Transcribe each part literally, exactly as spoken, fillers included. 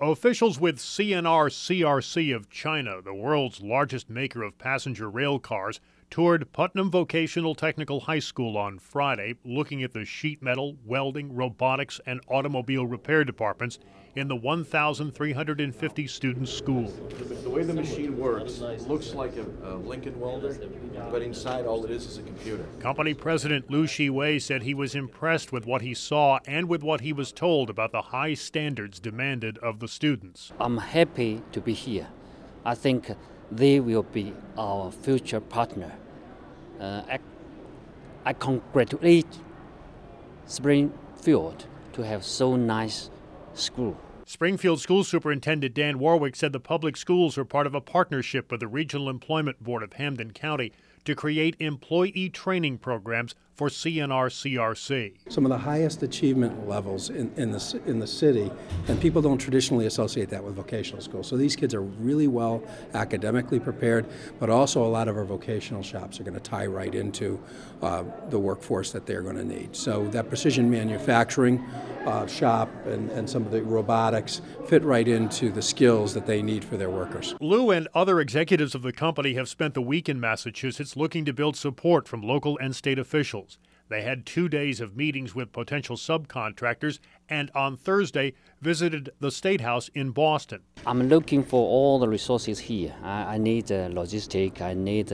Officials with C N R C R C of China, the world's largest maker of passenger rail cars, toured Putnam Vocational Technical High School on Friday, looking at the sheet metal, welding, robotics, and automobile repair departments in the one thousand three hundred fifty student school. The way the machine works looks like a, a Lincoln welder, but inside all it is is a computer. Company president Liu Shiwei said he was impressed with what he saw and with what he was told about the high standards demanded of the students. I'm happy to be here. I think they will be our future partner. Uh, I, I congratulate Springfield to have so nice school. Springfield School Superintendent Dan Warwick said the public schools are part of a partnership with the Regional Employment Board of Hampden County to create employee training programs for C N R C R C. Some of the highest achievement levels in, in, the, in the city, and people don't traditionally associate that with vocational schools. So these kids are really well academically prepared, but also a lot of our vocational shops are going to tie right into uh, the workforce that they're going to need. So that precision manufacturing uh, shop and, and some of the robotics fit right into the skills that they need for their workers. Liu and other executives of the company have spent the week in Massachusetts looking to build support from local and state officials. They had two days of meetings with potential subcontractors and on Thursday visited the State House in Boston. I'm looking for all the resources here. I, I need uh, logistics, I need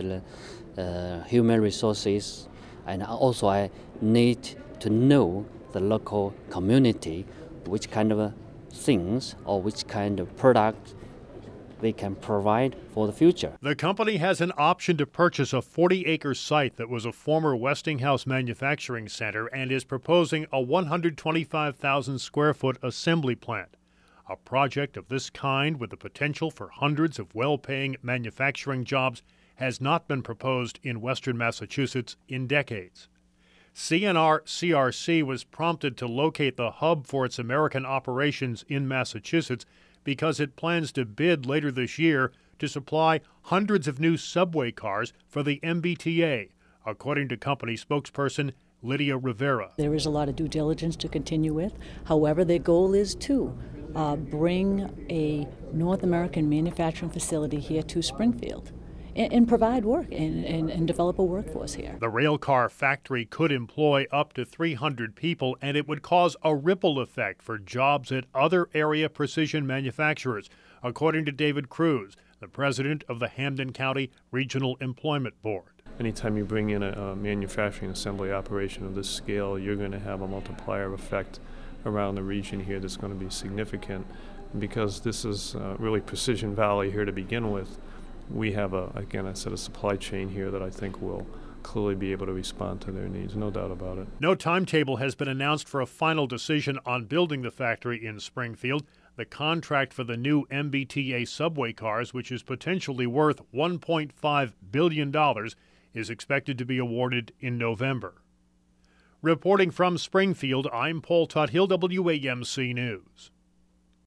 uh, human resources, and also I need to know the local community, which kind of uh, things or which kind of product they can provide for the future. The company has an option to purchase a forty acre site that was a former Westinghouse manufacturing center and is proposing a one hundred twenty-five thousand square foot assembly plant. A project of this kind with the potential for hundreds of well-paying manufacturing jobs has not been proposed in western Massachusetts in decades. C N R C R C was prompted to locate the hub for its American operations in Massachusetts because it plans to bid later this year to supply hundreds of new subway cars for the M B T A, according to company spokesperson Lydia Rivera. There is a lot of due diligence to continue with. However, their goal is to uh, bring a North American manufacturing facility here to Springfield and, and provide work and, and, and develop a workforce here. The railcar factory could employ up to three hundred people, and it would cause a ripple effect for jobs at other area precision manufacturers, according to David Cruz, the president of the Hampden County Regional Employment Board. Anytime you bring in a, a manufacturing assembly operation of this scale, you're going to have a multiplier effect around the region here that's going to be significant. And because this is uh, really Precision Valley here to begin with, we have, a, again, I said, a supply chain here that I think will clearly be able to respond to their needs, no doubt about it. No timetable has been announced for a final decision on building the factory in Springfield. The contract for the new M B T A subway cars, which is potentially worth one point five billion dollars, is expected to be awarded in November. Reporting from Springfield, I'm Paul Tuthill, W A M C News.